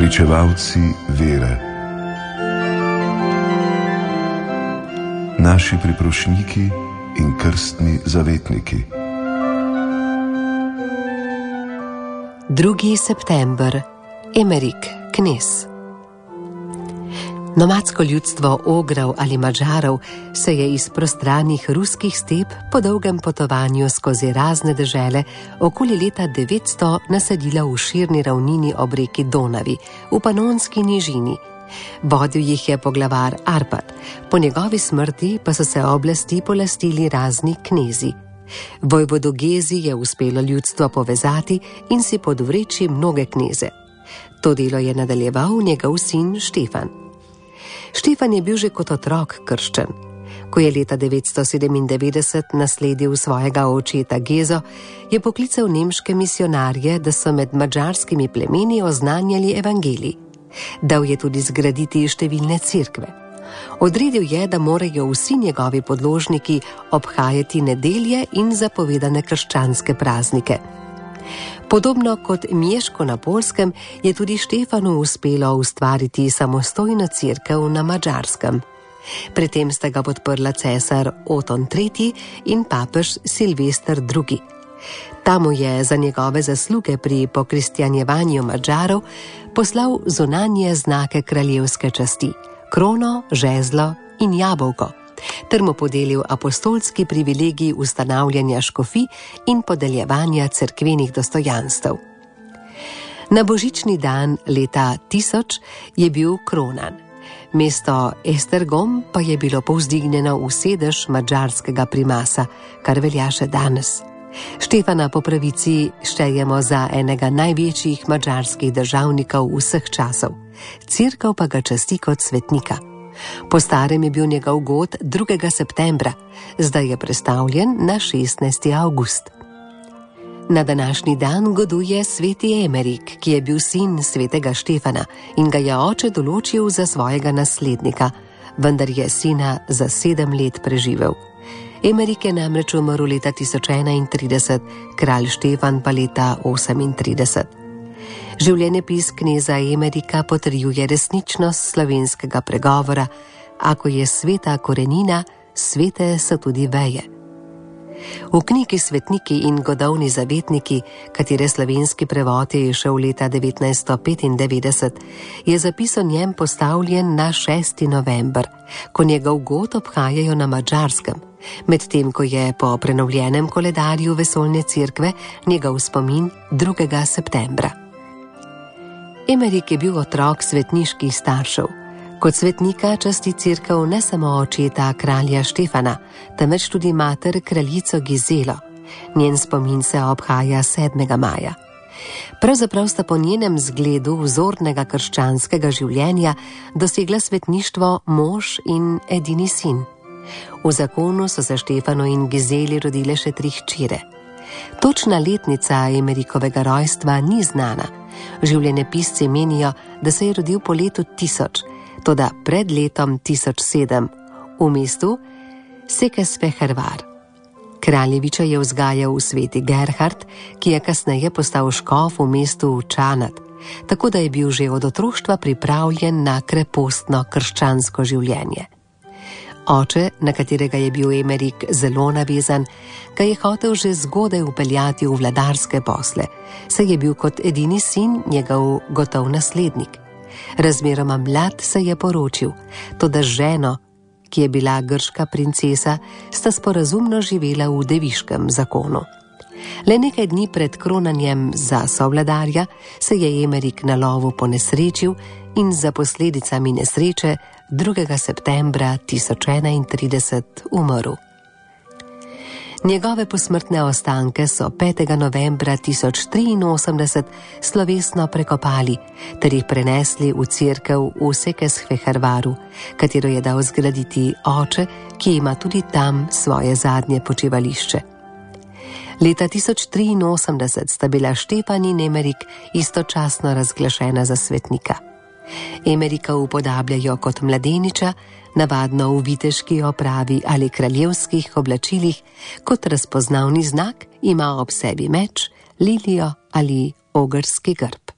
Pričevalci vere. Naši priprošniki in krstni zavetniki. 2. september. Emerik, knez. Nomadsko ljudstvo Ogrov ali Madžarov se je iz prostranih ruskih step po dolgem potovanju skozi razne dežele okoli leta 900 naselila v širni ravnini ob reki Donavi, v Panonski nižini. Vodil jih je poglavar Arpad, po njegovi smrti pa so se oblasti polastili razni knezi. Vojvodu Gezi je uspelo ljudstvo povezati in si podvreči mnoge kneze. To delo je nadaljeval njegov sin Štefan. Štefan je bil že kot otrok krščen. Ko je leta 997 nasledil svojega očeta Gezo, je poklical nemške misionarje, da so med madžarskimi plemeni oznanjali evangelij. Dal je tudi zgraditi številne cerkve. Odredil je, da morajo vsi njegovi podložniki obhajati nedelje in zapovedane krščanske praznike. Podobno kot Mieško na Poljskem je tudi Štefanu uspelo ustvariti samostojno cerkev na Madžarskem. Pri tem sta ga podprla cesar Oton III. In papež Silvester II. Ta mu je za njegove zasluge pri pokristjanjevanju Madžarov poslal zunanje znake kraljevske časti, krono, žezlo in jabolko, ter mu podelil apostolski privilegij ustanavljanja škofij in podeljevanja cerkvenih dostojanstev. Na božični dan leta 1000 je bil kronan. Mesto Esztergom pa je bilo povzdignjeno v sedež madžarskega primasa, kar velja še danes. Štefana po pravici štejemo za enega največjih madžarskih državnikov vseh časov. Cerkev pa ga časti kot svetnika. Po starem je bil njegov god 2. septembra, zdaj je prestavljen na 16. avgust. Na današnji dan goduje sveti Emerik, ki je bil sin svetega Štefana in ga je oče določil za svojega naslednika, vendar je sina za 7 let preživel. Emerik je namreč umrl leta 1031, kralj Štefan pa leta 38. Življenjepis kneza Emerika potrjuje resničnost slovenskega pregovora: ako je sveta korenina, svete so tudi veje. V knjigi Svetniki in godovni zavetniki, katere slovenski prevod je izšel leta 1995, je zapis o njem postavljen na 6. november, ko njegov god obhajajo na Madžarskem, medtem ko je po prenovljenem koledarju vesoljne cerkve njegov spomin 2. septembra. Emerik je bil otrok svetniških staršev. Kot svetnika časti cerkev ne samo očeta kralja Štefana, temveč tudi mater kraljico Gizelo. Njen spomin se obhaja 7. maja. Pravzaprav sta po njenem zgledu vzornega krščanskega življenja dosegla svetništvo mož in edini sin. V zakonu so se Štefanu in Gizeli rodile še 3 hčere. Točna letnica Emerikovega rojstva ni znana. Življenjepisci menijo, da se je rodil po letu 1000, toda pred letom 1007 v mestu Székesfehérvár. Kraljeviča je vzgajal v sveti Gerhard, ki je kasneje postal škof v mestu Čanat, tako da je bil že od otroštva pripravljen na krepostno krščansko življenje. Oče, na katerega je bil Emerik zelo navezan, ga je hotel že zgodaj vpeljati v vladarske posle, saj je bil kot edini sin njegov gotov naslednik. Razmeroma mlad se je poročil, toda z ženo, ki je bila grška princesa, sta sporazumno živela v deviškem zakonu. Le nekaj dni pred kronanjem za sovladarja se je Emerik na lovu ponesrečil in za posledicami nesreče 2. septembra 1031 umrl. Njegove posmrtne ostanke so 5. novembra 1083 slovesno prekopali ter jih prenesli v cerkev v Székesfehérváru, katero je dal zgraditi oče, ki ima tudi tam svoje zadnje počivališče. Leta 1083 sta bila Štefan in Emerik istočasno razglašena za svetnika. Emerika upodabljajo kot mladeniča, navadno v viteški opravi ali kraljevskih oblačilih, kot razpoznavni znak ima ob sebi meč, lilijo ali ogrski grb.